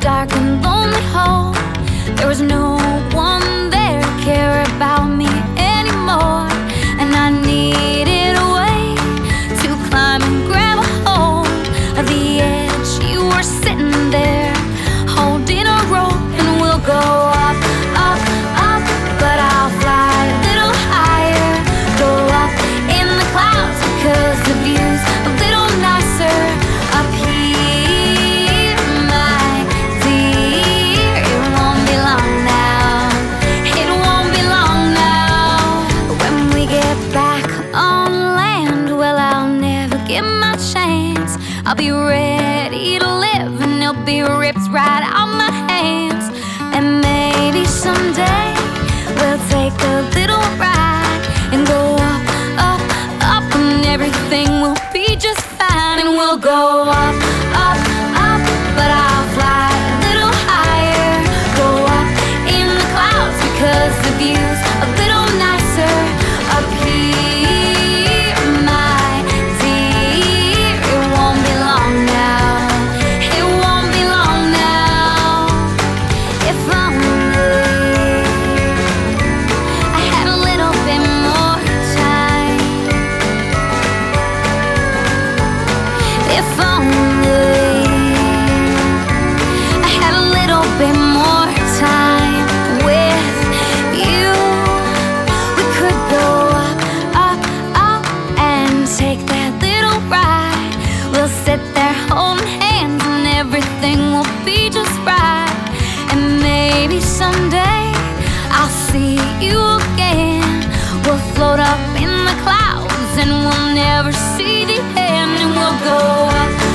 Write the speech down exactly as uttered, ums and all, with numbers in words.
dark and lonely hole. There was no one there to care about me anymore, and I needed a way to climb and grab a hold of the edge. You were sitting there holding a rope, and we'll go up, up, up, but I'll fly a little higher. Go up in the clouds because the view's a little nicer up here, my dear. It won't be long now, it won't be long now. When we get back on land, well, I'll never get my chance. I'll be ready to live, and it'll be ripped right out my hands. And maybe someday we'll take a little ride and go up, up, up, and everything will be just fine. And we'll go up, up, up, but I'll fly a little higher. Go up in the clouds because the view's a little nicer up here, my dear. It won't be long now, it won't be long now. If only I had a little bit more time. If only I had a little bit more time with you, we could go up, up, up, and take that little ride. We'll sit there holding hands, and everything will be just right. And maybe someday I'll see you again. We'll float up in the clouds, and we'll never see the end. And we'll go up,